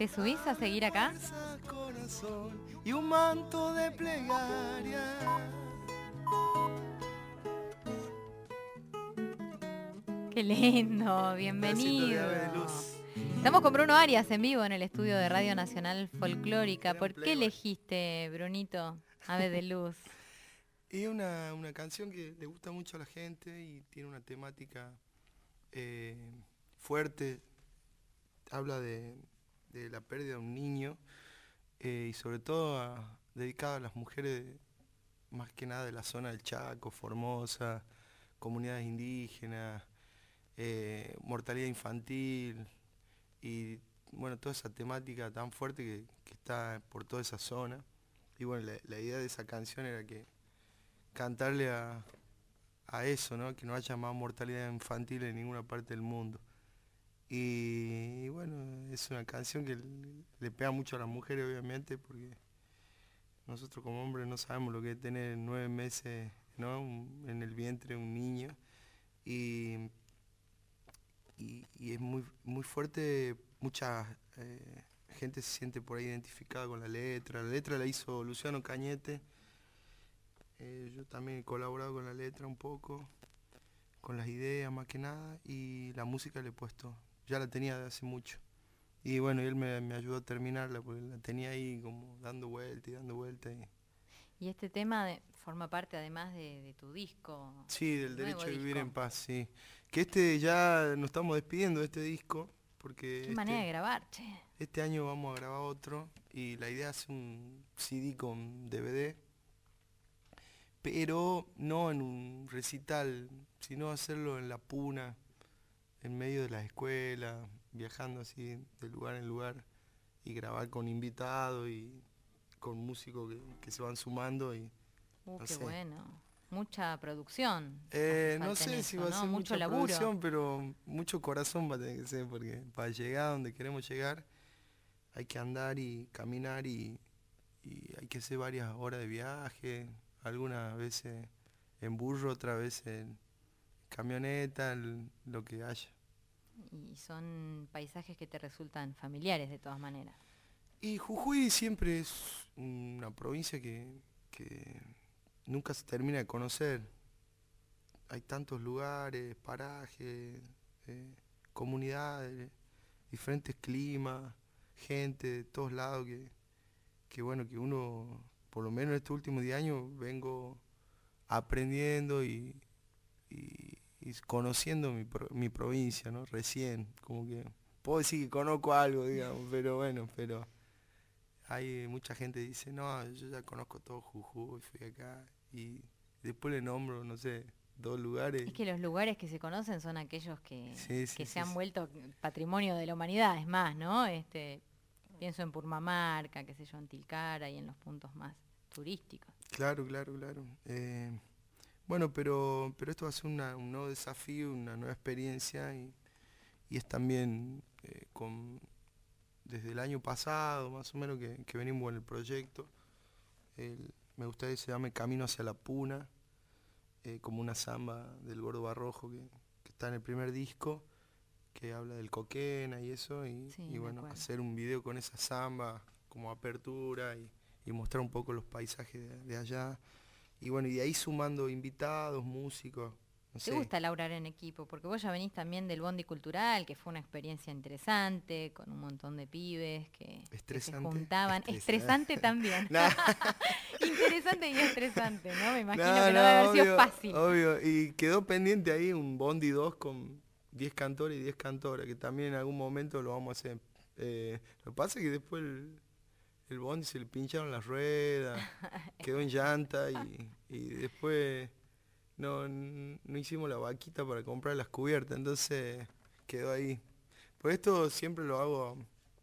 ¿Te subís a seguir acá? Corazón y un manto de plegaria. Qué lindo, bienvenido. Estamos con Bruno Arias en vivo en el estudio de Radio Nacional Folclórica. ¿Por qué elegiste, Brunito, Ave de Luz? Es una canción que le gusta mucho a la gente y tiene una temática fuerte. Habla de la pérdida de un niño y sobre todo dedicada a las mujeres, más que nada de la zona del Chaco, Formosa, comunidades indígenas, mortalidad infantil y bueno, toda esa temática tan fuerte que está por toda esa zona. Y bueno, la idea de esa canción era que cantarle a eso, ¿no? Que no haya más mortalidad infantil en ninguna parte del mundo. Y bueno, es una canción que le pega mucho a las mujeres, obviamente, porque nosotros como hombres no sabemos lo que es tener 9 meses, ¿no? En el vientre un niño. Y es muy fuerte, mucha gente se siente por ahí identificada con la letra. La letra la hizo Luciano Cañete. Yo también he colaborado con la letra un poco, con las ideas más que nada, y la música le he puesto, ya la tenía de hace mucho. Y bueno, él me ayudó a terminarla, porque la tenía ahí como dando vuelta y dando vuelta. Y este tema forma parte además de tu disco. Sí, del Derecho a Vivir en disco. Paz, sí. Que ya nos estamos despidiendo de este disco, porque Qué manera de grabar, che. Este año vamos a grabar otro, y la idea es un CD con DVD, pero no en un recital, sino hacerlo en la puna, en medio de las escuelas, viajando así de lugar en lugar, y grabar con invitados y con músicos que se van sumando. Y no qué sé. Bueno. Mucha producción. No sé si va a ser mucha producción, pero mucho corazón va a tener que ser, porque para llegar a donde queremos llegar hay que andar y caminar y hay que hacer varias horas de viaje, algunas veces en burro, otras veces en camioneta, lo que haya. Y son paisajes que te resultan familiares de todas maneras. Y Jujuy siempre es una provincia que nunca se termina de conocer. Hay tantos lugares, parajes, comunidades, diferentes climas, gente de todos lados que bueno, que uno, por lo menos estos últimos 10 años, vengo aprendiendo y conociendo mi provincia, ¿no? Recién, como que puedo decir que conozco algo, digamos, pero bueno, pero hay mucha gente que dice, no, yo ya conozco todo Jujuy, fui acá, y después le nombro, no sé, 2 lugares. Es que los lugares que se conocen son aquellos que se han sí. vuelto patrimonio de la humanidad, es más, ¿no? Pienso en Purmamarca, qué sé yo, en Tilcara y en los puntos más turísticos. Claro. Bueno, pero esto va a ser un nuevo desafío, una nueva experiencia, y es también desde el año pasado, más o menos, que venimos en el proyecto. Me gustaría que se llame Camino hacia la Puna, como una samba del Gordo Barrojo que está en el primer disco, que habla del Coquena y eso, y bueno, hacer un video con esa samba como apertura y mostrar un poco los paisajes de allá. Y bueno, y de ahí sumando invitados, músicos. No sé. ¿Te gusta laburar en equipo? Porque vos ya venís también del Bondi Cultural, que fue una experiencia interesante, con un montón de pibes que se juntaban. Estresante también. Interesante y estresante, ¿no? Me imagino que no debe haber sido fácil. Obvio, y quedó pendiente ahí un Bondi 2 con 10 cantores y 10 cantoras, que también en algún momento lo vamos a hacer. Lo que pasa es que después el Bondi se le pincharon las ruedas, quedó en llanta y después no hicimos la vaquita para comprar las cubiertas, entonces quedó ahí. Por esto siempre lo hago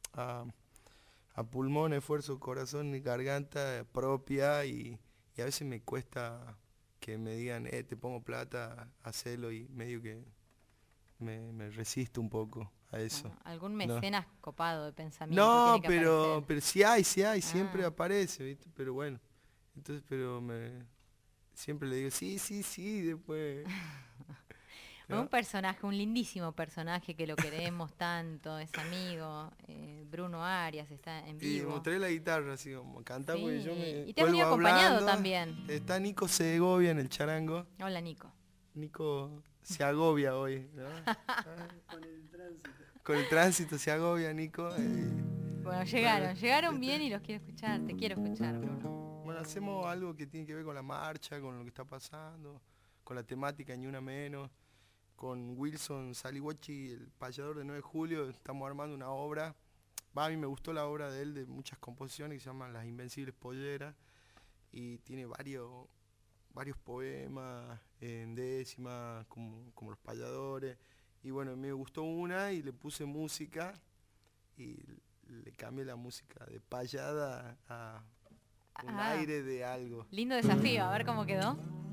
a pulmón, esfuerzo, corazón y garganta propia, y a veces me cuesta que me digan, te pongo plata, hacelo, y medio que me resisto un poco a eso. Bueno, algún mecenas copado de pensamiento. No, pero sí hay, siempre aparece, ¿viste? Pero bueno, entonces, siempre le digo, sí, después. Un personaje, un lindísimo personaje que lo queremos tanto, es amigo. Bruno Arias está en vivo. Y mostré la guitarra, así como cantar, sí. Porque yo me. Y te has venido acompañado también. Está Nico Segovia en el charango. Hola, Nico. Nico se agobia hoy, ¿no? Con el tránsito. Con el tránsito se agobia, Nico. Bueno, llegaron bien y los quiero escuchar. Te quiero escuchar, Bruno. Bueno, hacemos algo que tiene que ver con la marcha, con lo que está pasando, con la temática Ni Una Menos. Con Wilson Salihuachi, el payador de 9 de julio, estamos armando una obra. A mí me gustó la obra de él, de muchas composiciones, que se llaman Las Invencibles Polleras. Y tiene varios poemas en décima, como los payadores. Y bueno, me gustó una y le puse música y le cambié la música de payada a un aire de algo. Lindo desafío, a ver cómo quedó.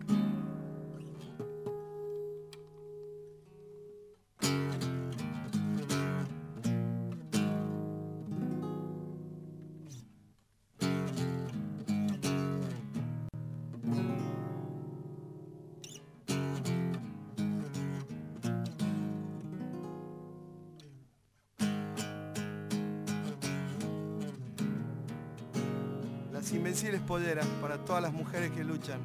Las Invencibles Polleras, para todas las mujeres que luchan.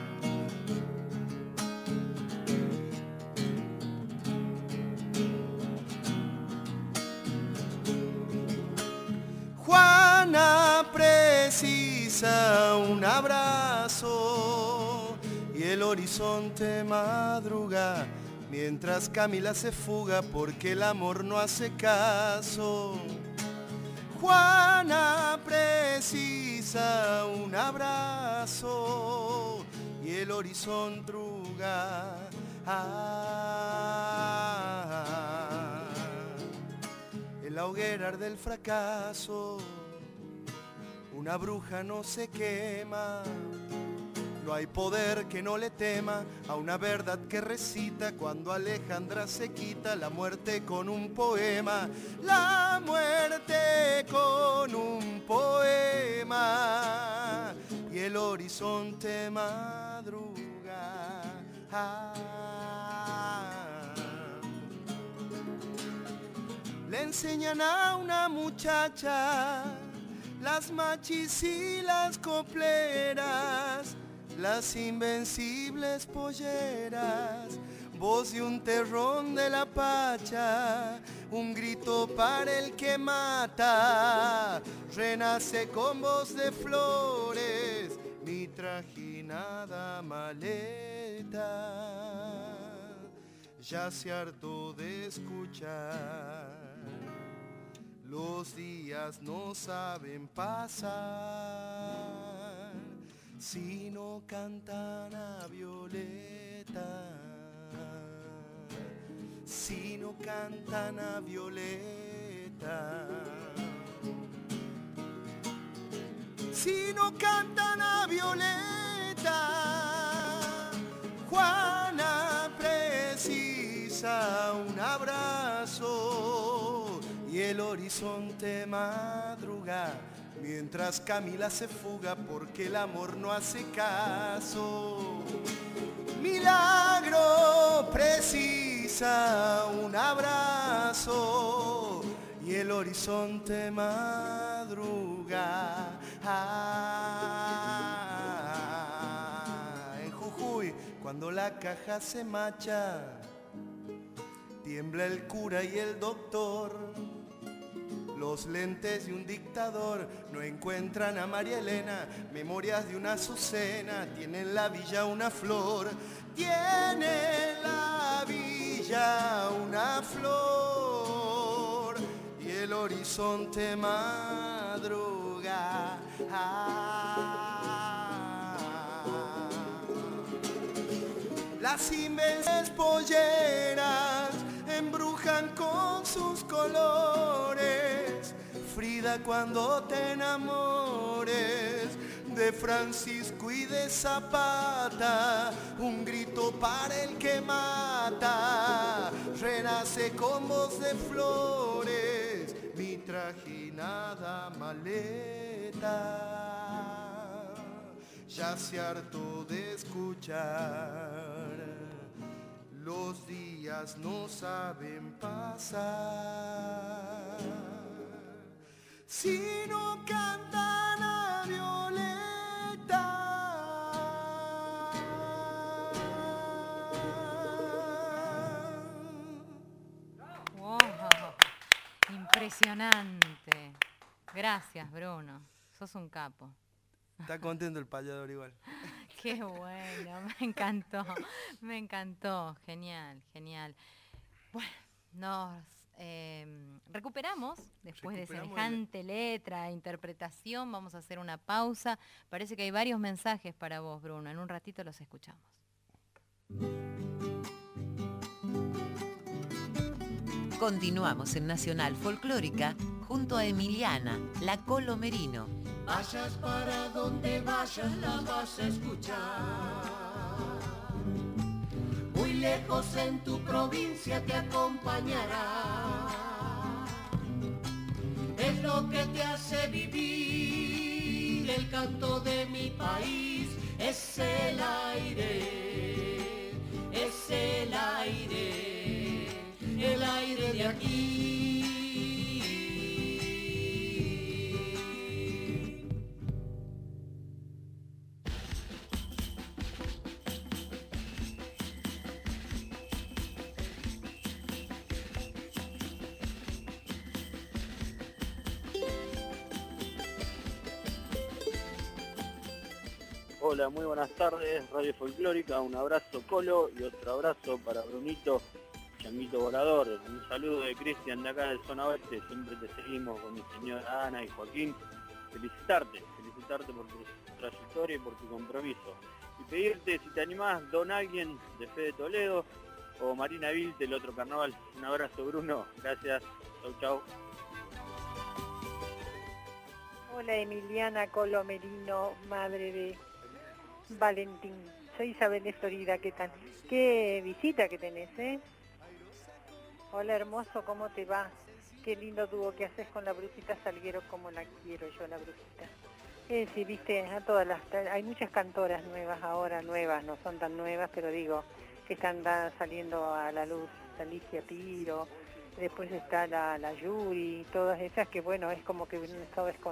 Juana precisa un abrazo y el horizonte madruga mientras Camila se fuga porque el amor no hace caso. Juana precisa un abrazo y el horizonte druga. En la hoguera del fracaso, una bruja no se quema. No hay poder que no le tema a una verdad que recita cuando Alejandra se quita la muerte con un poema. La muerte con un poema y el horizonte madruga. Le enseñan a una muchacha las machis y las copleras, las invencibles polleras, voz de un terrón de la pacha, un grito para el que mata, renace con voz de flores, mi trajinada maleta, ya se hartó de escuchar, los días no saben pasar si no cantan a Violeta, si no cantan a Violeta, si no cantan a Violeta. Juana precisa un abrazo y el horizonte madruga mientras Camila se fuga porque el amor no hace caso. Milagro precisa un abrazo y el horizonte madruga. En Jujuy, cuando la caja se macha, tiembla el cura y el doctor. Los lentes de un dictador no encuentran a María Elena, memorias de una azucena, tiene en la villa una flor, tiene en la villa una flor, y el horizonte madruga. Las inmensas polleras embrujan con sus colores. Frida, cuando te enamores de Francisco y de Zapata, un grito para el que mata, renace con voz de flores, mi trajinada maleta, ya se hartó de escuchar, los días no saben pasar si no cantan a Violeta. Wow, impresionante. Gracias, Bruno. Sos un capo. Está contento el payador igual. Qué bueno, me encantó, genial. Bueno, nos recuperamos después de semejante letra, interpretación, vamos a hacer una pausa. Parece que hay varios mensajes para vos, Bruno, en un ratito los escuchamos. Continuamos en Nacional Folclórica junto a Emiliana, la Colo Merino. Vayas para donde vayas, la vas a escuchar. Muy lejos en tu provincia te acompañará. Es lo que te hace vivir el canto de mi país. Es el aire, es el aire de aquí. Hola, muy buenas tardes, Radio Folclórica, un abrazo Colo y otro abrazo para Brunito, Changuito Volador. Un saludo de Cristian de acá de Zona Oeste, siempre te seguimos con mi señora Ana y Joaquín. Felicitarte por tu trayectoria y por tu compromiso. Y pedirte si te animás, Don Alguien de Fede Toledo o Marina Vilte, el otro carnaval. Un abrazo Bruno, gracias, chau. Hola Emiliana Colo Merino, madre de Valentín. Soy Isabel de Florida, ¿qué tal? Qué visita que tenés, ¿eh? Hola hermoso, ¿cómo te va? Qué lindo dúo que haces con la Brujita Salguero, como la quiero yo, la Brujita. Sí, viste, hay muchas cantoras nuevas ahora, no son tan nuevas, pero digo, que están saliendo a la luz, Alicia Piro, después está la Yuri, todas esas que bueno, es como que vienen todas con...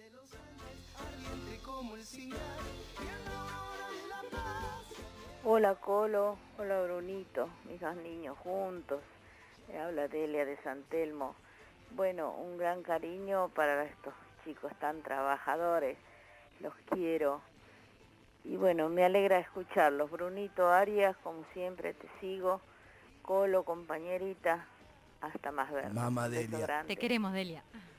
Hola Colo, hola Brunito, mis dos niños juntos, habla Delia de San Telmo. Bueno, un gran cariño para estos chicos tan trabajadores, los quiero. Y bueno, me alegra escucharlos. Brunito Arias, como siempre, te sigo. Colo, compañerita, hasta más ver. Mamá Delia. Te queremos, Delia.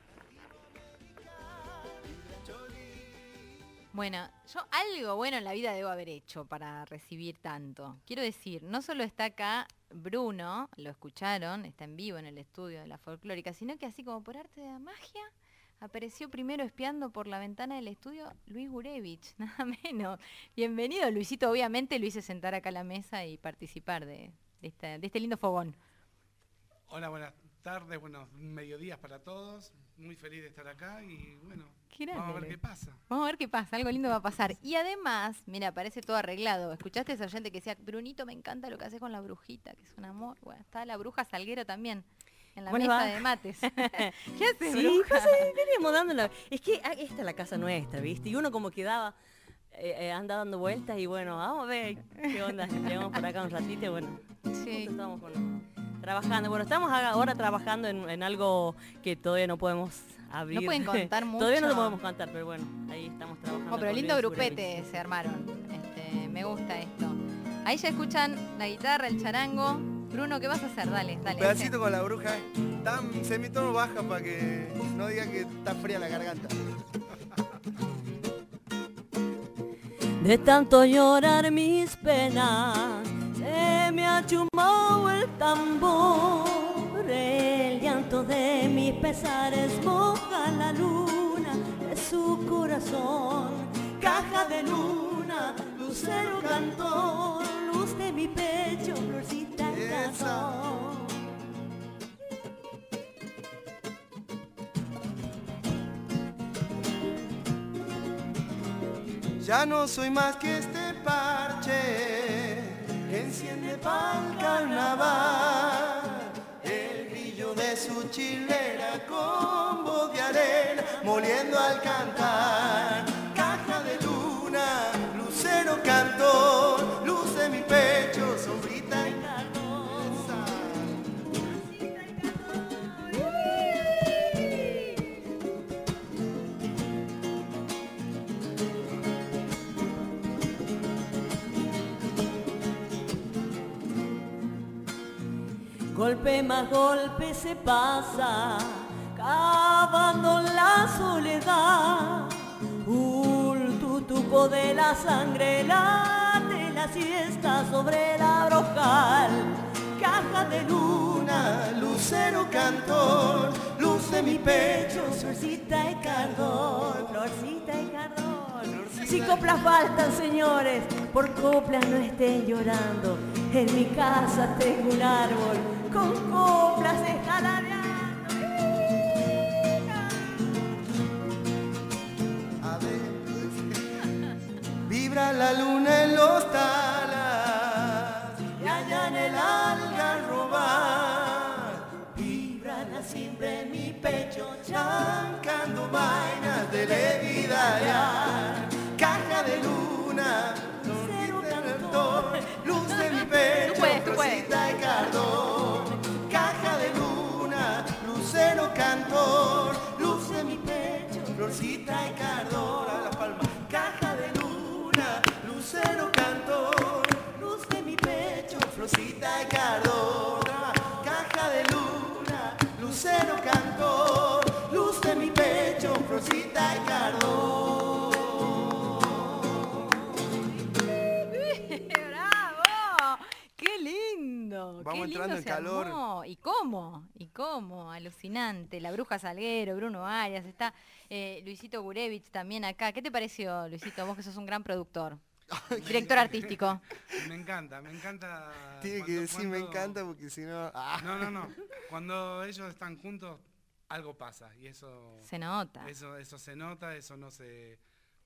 Bueno, yo algo bueno en la vida debo haber hecho para recibir tanto. Quiero decir, no solo está acá Bruno, lo escucharon, está en vivo en el estudio de la Folclórica, sino que así como por arte de la magia, apareció primero espiando por la ventana del estudio Luis Gurevich, nada menos. Bienvenido, Luisito. Obviamente lo hice sentar acá a la mesa y participar de este lindo fogón. Hola, buenas tardes, buenos mediodías para todos. Muy feliz de estar acá y bueno, vamos a ver qué pasa. Vamos a ver qué pasa, algo lindo va a pasar. Y además, mira, parece todo arreglado. ¿Escuchaste a ese oyente que decía, Brunito, me encanta lo que haces con la brujita, que es un amor? Bueno, está la bruja Salguero también, en la mesa de mates. ¿Qué haces, bruja? Sí, veníamos dándola. Es que esta es la casa nuestra, ¿viste? Y uno como que anda dando vueltas y bueno, vamos a ver qué onda. Llegamos por acá un ratito y bueno, sí. Estamos trabajando. Bueno, estamos ahora trabajando en algo que todavía no podemos abrir. No pueden contar mucho. Todavía no lo podemos contar, pero bueno, ahí estamos trabajando. Oh, pero lindo grupete se armaron. Me gusta esto. Ahí ya escuchan la guitarra, el charango. Bruno, ¿qué vas a hacer? Dale. Un pedacito con la bruja. Tan semitono baja para que no diga que está fría la garganta. De tanto llorar mis penas, se me ha chumado el tambor, el llanto de mis pesares moja la luna de su corazón, caja de luna, lucero cantor, luz de mi pecho, florcita canción. Ya no soy más que este parche enciende pa'l carnaval, el brillo de su chilera con voz de arena, moliendo al cantar. Caja de luna, lucero cantor, luz de mi pecho, sombrita y golpe más golpe se pasa, cavando la soledad. Un tutuco de la sangre late la siesta sobre la brojal. Caja de luna, lucero cantor, luz de mi pecho, florcita y cardón, florcita y cardón. Si coplas faltan, señores, por coplas no estén llorando. En mi casa tengo un árbol, con coplas está ladeando. Vibra la luna en los talas y allá en el algarrobal. Vibra la siempre en mi pecho, chancando vainas de levida ya. Caja de luna, lucero cantor, luz de mi pecho, florcita y cardón. Caja de luna, lucero cantor, luz de mi pecho, florcita y cardón. A la palma. Caja de luna, lucero cantor, luz de mi pecho, florcita y cardón. Caja de luna, lucero cantor, luz de mi pecho, florcita y cardón. Vamos entrando en calor. Armó. ¿Y cómo? Alucinante. La Bruja Salguero, Bruno Arias, está Luisito Gurevich también acá. ¿Qué te pareció, Luisito? Vos que sos un gran productor. Director artístico. Me encanta. Tiene que decir me encanta porque si no... No. Cuando ellos están juntos, algo pasa. Y eso... Se nota. Eso se nota, eso no se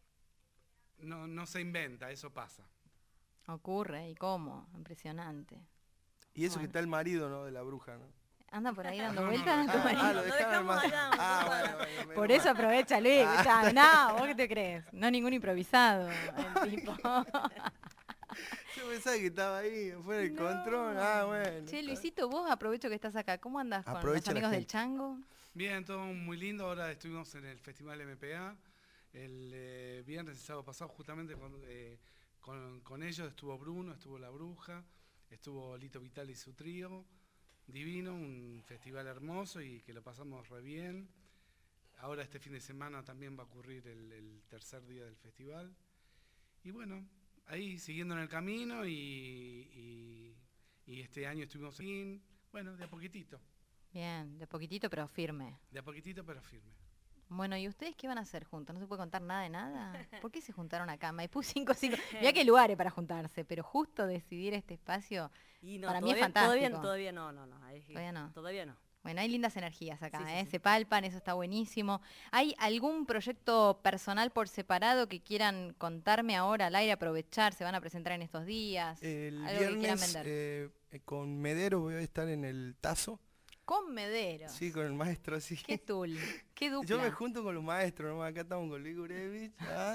inventa, eso pasa. Ocurre, ¿y cómo? Impresionante. Y eso que está el marido, ¿no? De la bruja, ¿no? Anda por ahí dando vueltas. Lo dejamos allá. Bueno, por eso aprovecha, Luis. No, ¿vos qué te crees? No ningún improvisado, el tipo. Yo pensaba que estaba ahí, fuera del control. Bueno. Che, Luisito, vos aprovecho que estás acá. ¿Cómo andás con los amigos del Chango? Bien, todo muy lindo. Ahora estuvimos en el Festival MPA. El viernes y sábado pasado, justamente con ellos estuvo Bruno, estuvo La Bruja, estuvo Lito Vital y su trío, divino, un festival hermoso y que lo pasamos re bien. Ahora este fin de semana también va a ocurrir el tercer día del festival. Y bueno, ahí siguiendo en el camino y este año estuvimos en, bueno, de a poquitito. Bien, de poquitito pero firme. De a poquitito pero firme. Bueno, ¿y ustedes qué van a hacer juntos? ¿No se puede contar nada de nada? ¿Por qué se juntaron acá? Maipú 55. Mirá que lugares para juntarse, pero justo decidir este espacio para mí es fantástico. Todavía no. Todavía no. Bueno, hay lindas energías acá, sí. Se palpan, eso está buenísimo. ¿Hay algún proyecto personal por separado que quieran contarme ahora al aire, aprovechar? ¿Se van a presentar en estos días? El viernes con Medero voy a estar en el Tazo. Con Medero. Sí, con el maestro, sí. Qué dupla. Yo me junto con los maestros, ¿no? Acá estamos con Luis Gurevich.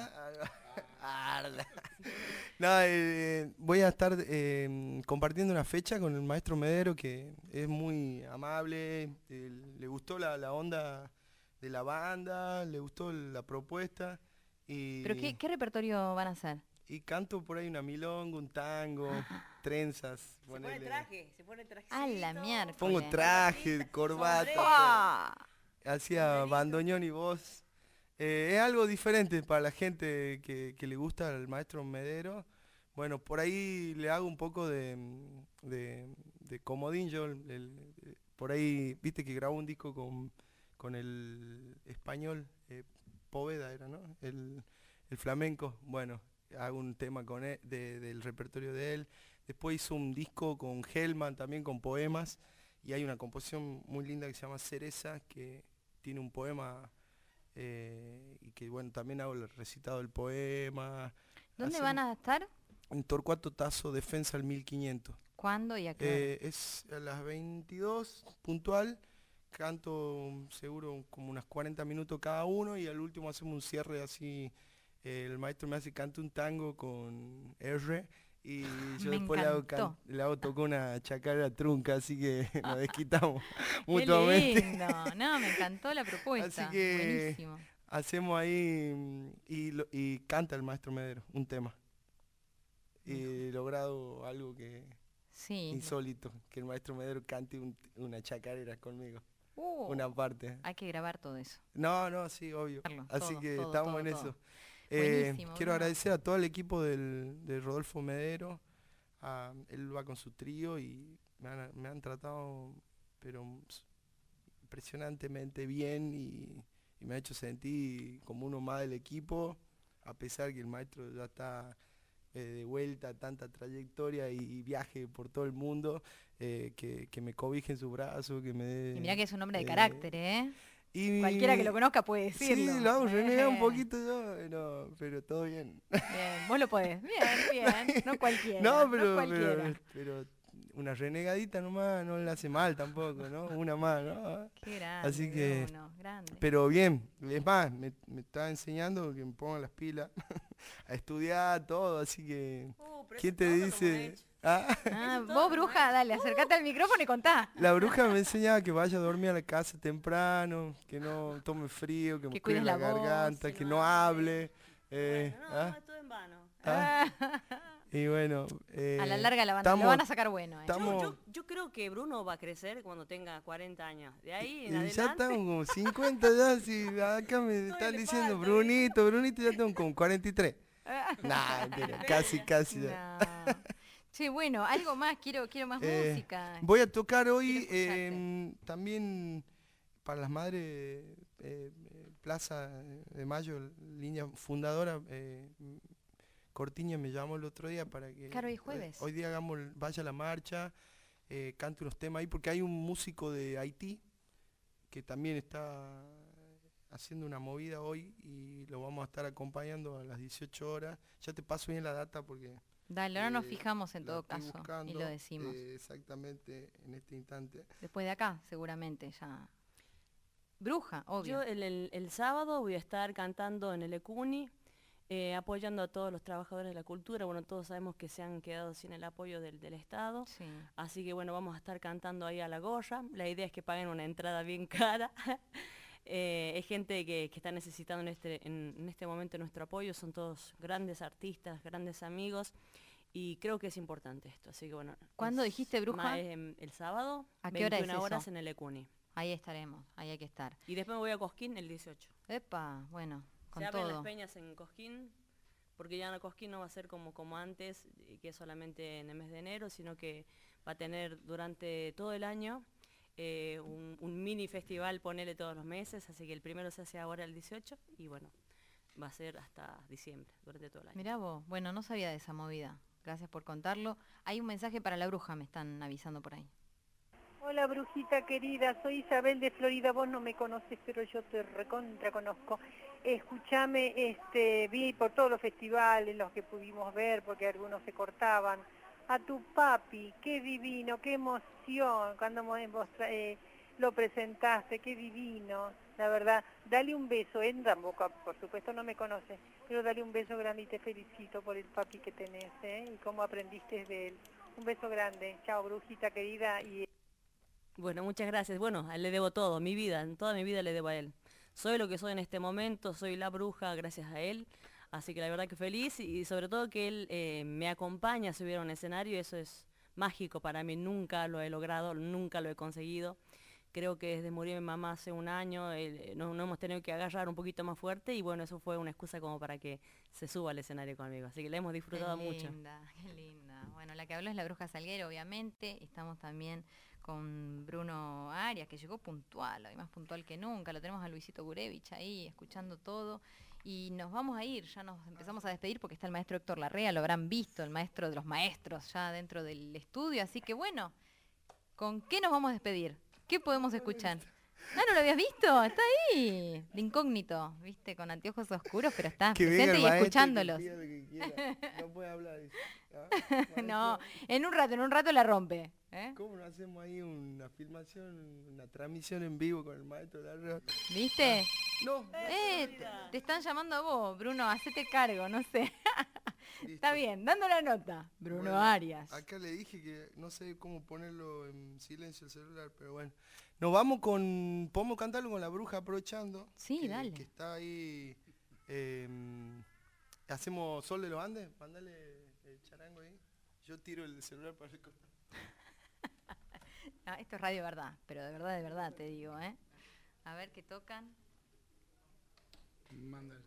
Voy a estar compartiendo una fecha con el maestro Medero, que es muy amable, le gustó la onda de la banda, le gustó la propuesta. ¿Pero qué repertorio van a hacer? Y canto por ahí una milonga, un tango, trenzas. Se pone traje. A la mierda. Pongo traje, corbata. Hacía bandoneón y voz. Es algo diferente para la gente que le gusta al maestro Medero. Bueno, por ahí le hago un poco de comodín. Yo por ahí, viste que grabó un disco con el español, Poveda era, ¿no? El flamenco. Bueno, hago un tema con él, del repertorio de él. Después hizo un disco con Hellman, también con poemas. Y hay una composición muy linda que se llama Cereza, que tiene un poema y que bueno, también hago el recitado del poema. ¿Dónde van a estar? en Torcuato Tazo, Defensa al 1500. ¿Cuándo y a qué hora? Es a las 22, puntual. Canto seguro como unas 40 minutos cada uno y al último hacemos un cierre así. El maestro me hace canto un tango con R y yo después le hago tocar una chacarera trunca, así que nos desquitamos mutuamente. Qué lindo, no, me encantó la propuesta. Así que buenísimo. Hacemos ahí y canta el maestro Medero un tema. Y he logrado algo que insólito, que el maestro Medero cante una chacarera conmigo. Una parte. Hay que grabar todo eso. No, sí, obvio. Así que estamos en eso. Quiero agradecer a todo el equipo de Rodolfo Medero. Él va con su trío y me han tratado pero impresionantemente bien y me ha hecho sentir como uno más del equipo, a pesar que el maestro ya está de vuelta, tanta trayectoria y viaje por todo el mundo, que me cobije en su brazo, que me dé... Y mirá que es un hombre de carácter, ¿eh? Y cualquiera que lo conozca puede decirlo. Sí, lo hago renegar un poquito yo, pero todo bien. Bien, vos lo podés. Bien, no cualquiera. No, pero una renegadita nomás no le hace mal tampoco, ¿no? Una más, ¿no? Qué grande. Así que, grande. Pero bien, es más, me está enseñando que me pongan las pilas a estudiar todo, así que... ¿Quién te dice...? Vos, bruja, dale, acércate al micrófono y contá. La bruja me enseñaba que vaya a dormir a la casa temprano, que no tome frío, que me cuide la garganta, que no hable. No, todo en vano. Y bueno, a la larga lo van a sacar bueno. Yo creo que Bruno va a crecer cuando tenga 40 años. De ahí en adelante. Ya estamos como 50 ya, si acá me están diciendo Brunito, ya tengo como 43. Nah, casi ya. Sí, bueno, algo más, quiero más música. Voy a tocar hoy también para las madres, Plaza de Mayo, línea fundadora. Cortiña me llamó el otro día para que... Claro, hoy jueves. Hoy día vaya a la marcha, cante unos temas ahí, porque hay un músico de Haití que también está haciendo una movida hoy y lo vamos a estar acompañando a las 18 horas. Ya te paso bien la data porque... Dale, ahora nos fijamos en todo caso buscando, y lo decimos. Exactamente, en este instante. Después de acá, seguramente, ya. Bruja, obvio. Yo el sábado voy a estar cantando en el Ecuni, apoyando a todos los trabajadores de la cultura. Bueno, todos sabemos que se han quedado sin el apoyo del Estado. Sí. Así que bueno, vamos a estar cantando ahí a la gorra. La idea es que paguen una entrada bien cara. Es gente que está necesitando en este momento nuestro apoyo, son todos grandes artistas, grandes amigos y creo que es importante esto, así que bueno. ¿Cuándo dijiste, bruja? El sábado, ¿a qué hora es eso? horas en el Ecuni. Ahí estaremos, ahí hay que estar. Y después me voy a Cosquín el 18. Epa, bueno, con se todo. abren las peñas en Cosquín, porque ya en Cosquín no va a ser como antes, que es solamente en el mes de enero, sino que va a tener durante todo el año un mini festival, ponele todos los meses, así que el primero se hace ahora el 18 y bueno, va a ser hasta diciembre, durante todo el año. Mirá vos, bueno, no sabía de esa movida, gracias por contarlo. Hay un mensaje para la bruja, me están avisando por ahí. Hola brujita querida, soy Isabel de Florida, vos no me conoces, pero yo te recontra conozco. Escuchame, vi por todos los festivales los que pudimos ver, porque algunos se cortaban. A tu papi, qué divino, qué emoción cuando lo presentaste, qué divino, la verdad. Dale un beso, en Ramboca, por supuesto no me conoces, pero dale un beso grande y te felicito por el papi que tenés, y cómo aprendiste de él. Un beso grande, chao brujita querida. Bueno, muchas gracias. Bueno, a él le debo todo, mi vida, en toda mi vida le debo a él. Soy lo que soy en este momento, soy la bruja gracias a él. Así que la verdad que feliz y sobre todo que él me acompaña a subir a un escenario, eso es mágico para mí, nunca lo he logrado, nunca lo he conseguido. Creo que desde morir mi mamá hace un año no hemos tenido que agarrar un poquito más fuerte y bueno, eso fue una excusa como para que se suba al escenario conmigo. Así que la hemos disfrutado mucho. Qué linda. Bueno, la que habló es la bruja Salguero, obviamente. Estamos también con Bruno Arias, que llegó puntual, hoy más puntual que nunca. Lo tenemos a Luisito Gurevich ahí, escuchando todo. Y nos vamos a ir, ya nos empezamos a despedir porque está el maestro Héctor Larrea, lo habrán visto, el maestro de los maestros ya dentro del estudio. Así que bueno, ¿con qué nos vamos a despedir? ¿Qué podemos escuchar? Ah, ¿no lo habías visto? Está ahí, de incógnito, viste, con anteojos oscuros, pero estás presente y escuchándolos. No puede hablar. No, en un rato la rompe. ¿Cómo no hacemos ahí una filmación, una transmisión en vivo con el maestro de la radio? ¿Viste? No. Te están llamando a vos, Bruno, hacete cargo, no sé. Está bien, dando la nota, Bruno Arias. Acá le dije que no sé cómo ponerlo en silencio el celular, pero bueno. Nos vamos con... ¿Podemos cantarlo con la bruja aprovechando? Sí, dale. Que está ahí... ¿Hacemos Sol de los Andes? Mándale el charango ahí. Yo tiro el celular para recortar. No, esto es radio verdad, pero de verdad te digo, ¿eh? A ver qué tocan. Mándale.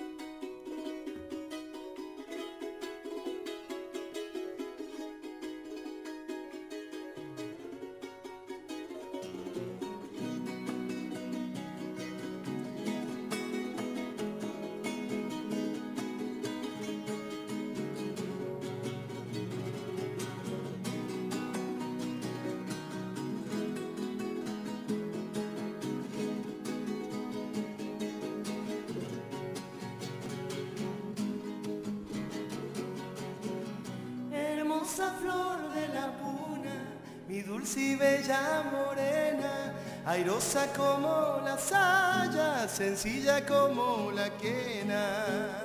Flor de la puna, mi dulce y bella morena, airosa como la saya, sencilla como la quena.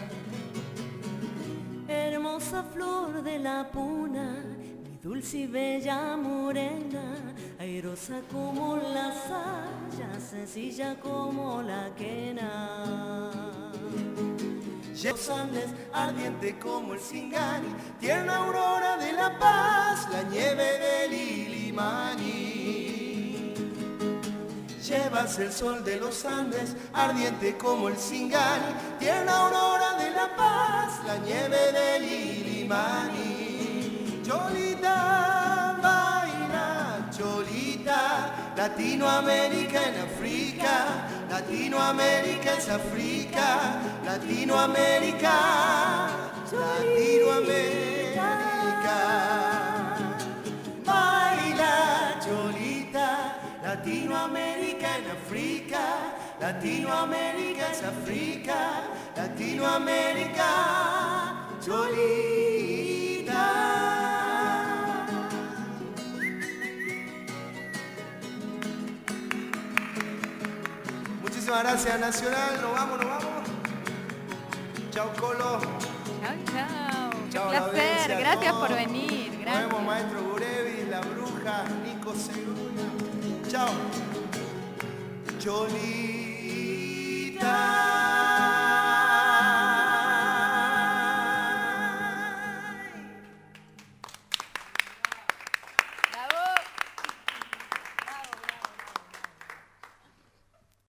Hermosa flor de la puna, mi dulce y bella morena, airosa como la saya, sencilla como la quena. Los Andes, ardiente como el Singani, tierna aurora de la paz, la nieve del Illimani. Llevas el sol de los Andes, ardiente como el Singani, tierna aurora de la paz, la nieve del Illimani. Cholita, vaina, cholita, Latinoamérica en África, Latinoamérica es África, Latinoamérica, Latinoamérica. Baila, cholita, Latinoamérica en África, Latinoamérica es África, Latinoamérica, cholita. Muchísimas gracias, Nacional. Nos vamos. Chao, Colo. Chao. Qué placer. Gracias por venir. Gracias. Nos vemos, maestro Gurevi, la bruja, Nico Segura. Chao. Choli.